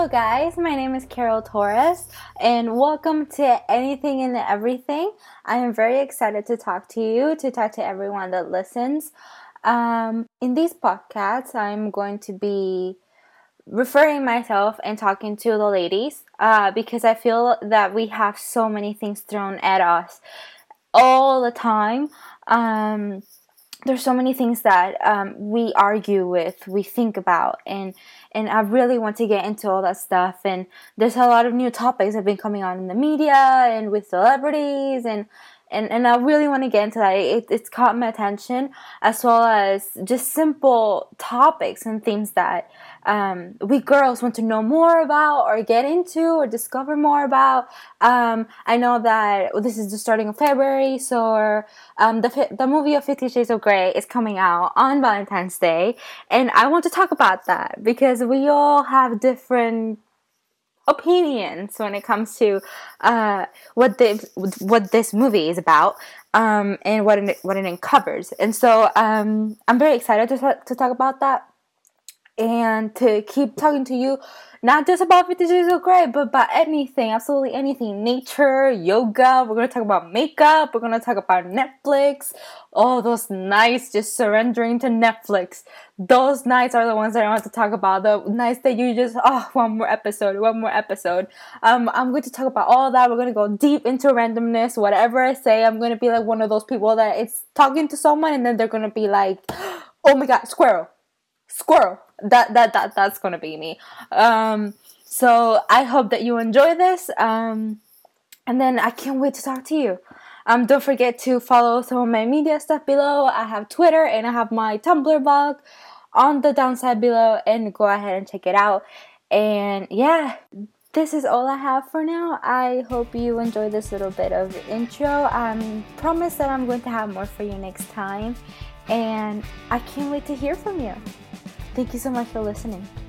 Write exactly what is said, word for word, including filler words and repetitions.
Hello guys, my name is Carol Torres and welcome to Anything and Everything. I am very excited to talk to you, to talk to everyone that listens. Um, in these podcasts, I'm going to be referring myself and talking to the ladies uh, because I feel that we have so many things thrown at us all the time. Um, there's so many things that um, we argue with, we think about, and and I really want to get into all that stuff. And there's a lot of new topics that have been coming on in the media and with celebrities, and and, and I really want to get into that. It, it's caught my attention, as well as just simple topics and things that um, we girls want to know more about or get into or discover more about. Um, I know that this is the starting of February, so um, the the movie of Fifty Shades of Grey is coming out on Valentine's Day, and I want to talk about that because we all have different opinions when it comes to uh, what this what this movie is about um, and what it, what it covers. And so um, I'm very excited to to talk about that and to keep talking to you, not just about Fifty Shades of Grey, but about anything, absolutely anything. Nature, yoga, we're going to talk about makeup, we're going to talk about Netflix, all those nights just surrendering to Netflix. Those nights are the ones that I want to talk about, the nights that you just, oh, one more episode, one more episode. Um, I'm going to talk about all that. We're going to go deep into randomness. Whatever I say, I'm going to be like one of those people that it's talking to someone and then they're going to be like, oh my god, squirrel. Squirrel. That that that that's gonna be me. Um, so I hope that you enjoy this. Um, and then I can't wait to talk to you. Um, don't forget to follow some of my media stuff below. I have Twitter and I have my Tumblr blog on the downside below, and go ahead and check it out. And yeah, this is all I have for now. I hope you enjoy this little bit of intro. I promise that I'm going to have more for you next time, and I can't wait to hear from you. Thank you so much for listening.